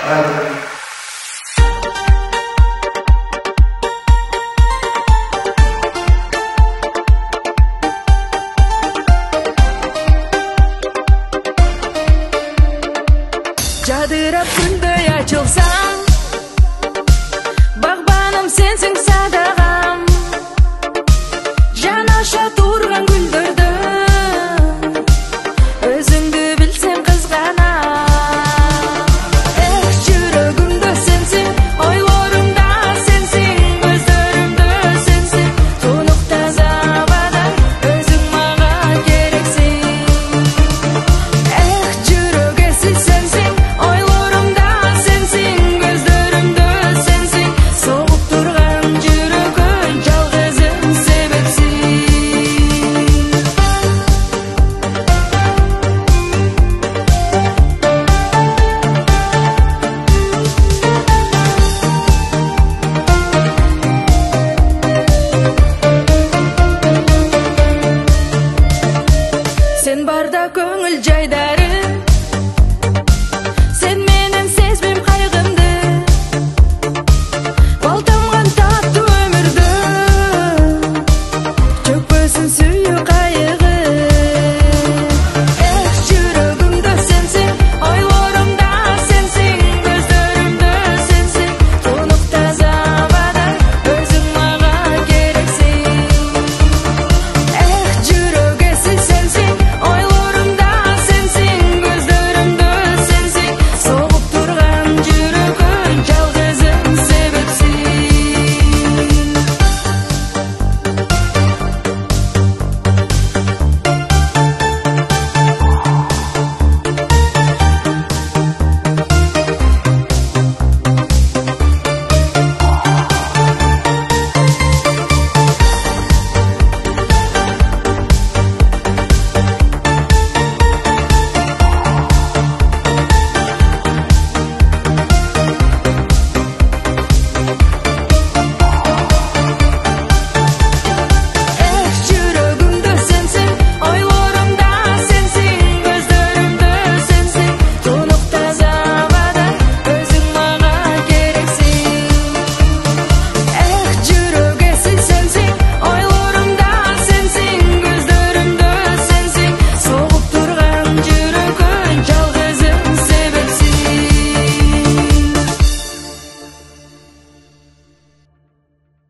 Жадырап күндөй açılsam, бағбаным сенсің садағам, жанаша тұрған гүлдерді, өзіңді білсем қызғанам. Эх, жүрегімді сенсің, ойларымда сенсің, көздерімді сенсің, тұнық таза бадай, өзің маған керексің. Эх, жүрегесі сенсің, сен барда көңіл жайдар